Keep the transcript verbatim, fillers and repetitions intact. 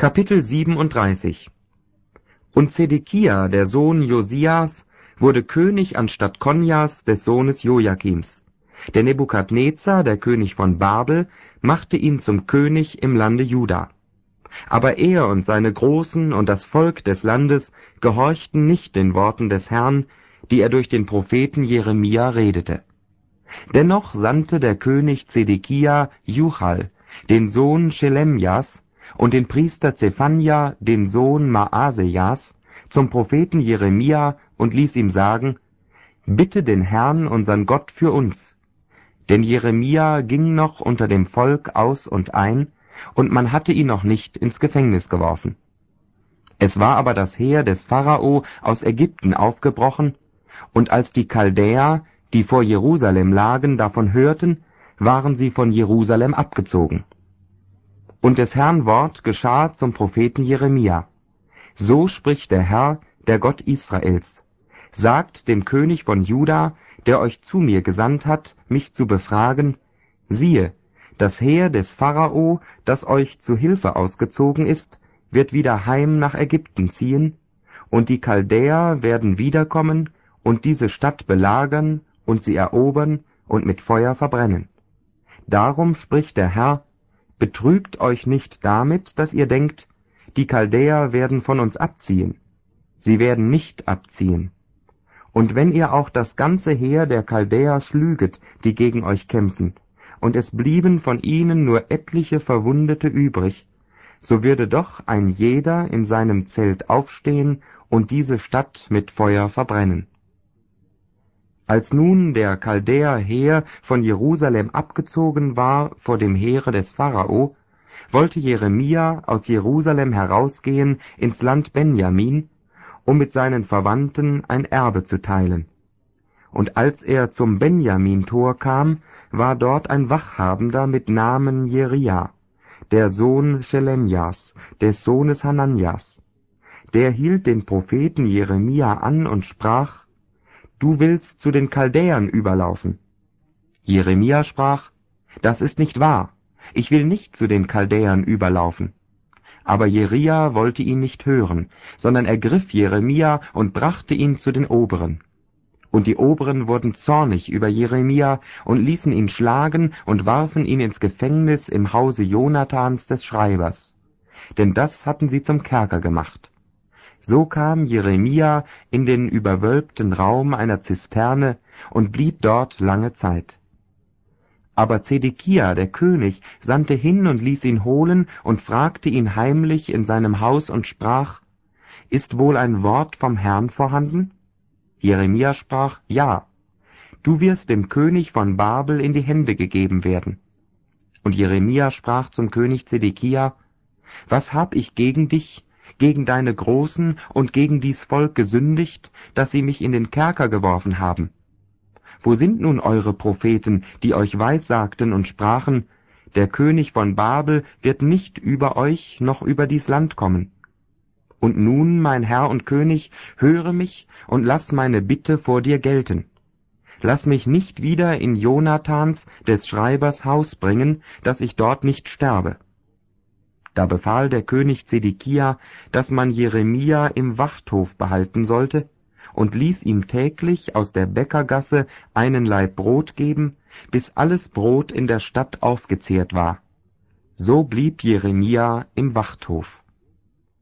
Kapitel siebenunddreißig. Und Zedekia, der Sohn Josias, wurde König anstatt Konjas, des Sohnes Joachims. Der Nebukadnezar, der König von Babel, machte ihn zum König im Lande Juda. Aber er und seine Großen und das Volk des Landes gehorchten nicht den Worten des Herrn, die er durch den Propheten Jeremia redete. Dennoch sandte der König Zedekia Juchal, den Sohn Schelemjas, und den Priester Zephania, den Sohn Maasejas, zum Propheten Jeremia und ließ ihm sagen: Bitte den Herrn, unsern Gott, für uns. Denn Jeremia ging noch unter dem Volk aus und ein, und man hatte ihn noch nicht ins Gefängnis geworfen. Es war aber das Heer des Pharao aus Ägypten aufgebrochen, und als die Chaldäer, die vor Jerusalem lagen, davon hörten, waren sie von Jerusalem abgezogen. Und des Herrn Wort geschah zum Propheten Jeremia: So spricht der Herr, der Gott Israels: Sagt dem König von Juda, der euch zu mir gesandt hat, mich zu befragen: Siehe, das Heer des Pharao, das euch zu Hilfe ausgezogen ist, wird wieder heim nach Ägypten ziehen, und die Chaldäer werden wiederkommen und diese Stadt belagern und sie erobern und mit Feuer verbrennen. Darum spricht der Herr: Betrügt euch nicht damit, dass ihr denkt, die Chaldäer werden von uns abziehen. Sie werden nicht abziehen. Und wenn ihr auch das ganze Heer der Chaldäer schlüget, die gegen euch kämpfen, und es blieben von ihnen nur etliche Verwundete übrig, so würde doch ein jeder in seinem Zelt aufstehen und diese Stadt mit Feuer verbrennen. Als nun der Chaldäer Heer von Jerusalem abgezogen war vor dem Heere des Pharao, wollte Jeremia aus Jerusalem herausgehen ins Land Benjamin, um mit seinen Verwandten ein Erbe zu teilen. Und als er zum Benjamin-Tor kam, war dort ein Wachhabender mit Namen Jeria, der Sohn Schelemjas, des Sohnes Hananjas. Der hielt den Propheten Jeremia an und sprach: Du willst zu den Chaldäern überlaufen. Jeremia sprach: Das ist nicht wahr, ich will nicht zu den Chaldäern überlaufen. Aber Jeria wollte ihn nicht hören, sondern ergriff Jeremia und brachte ihn zu den Oberen. Und die Oberen wurden zornig über Jeremia und ließen ihn schlagen und warfen ihn ins Gefängnis im Hause Jonathans des Schreibers. Denn das hatten sie zum Kerker gemacht. So kam Jeremia in den überwölbten Raum einer Zisterne und blieb dort lange Zeit. Aber Zedekia, der König, sandte hin und ließ ihn holen und fragte ihn heimlich in seinem Haus und sprach: Ist wohl ein Wort vom Herrn vorhanden? Jeremia sprach: Ja, du wirst dem König von Babel in die Hände gegeben werden. Und Jeremia sprach zum König Zedekia: Was hab ich gegen dich, gegen deine Großen und gegen dies Volk gesündigt, dass sie mich in den Kerker geworfen haben? Wo sind nun eure Propheten, die euch weissagten und sprachen: Der König von Babel wird nicht über euch noch über dies Land kommen? Und nun, mein Herr und König, höre mich und lass meine Bitte vor dir gelten. Lass mich nicht wieder in Jonathans, des Schreibers, Haus bringen, dass ich dort nicht sterbe. Da befahl der König Zedekia, dass man Jeremia im Wachthof behalten sollte, und ließ ihm täglich aus der Bäckergasse einen Laib Brot geben, bis alles Brot in der Stadt aufgezehrt war. So blieb Jeremia im Wachthof.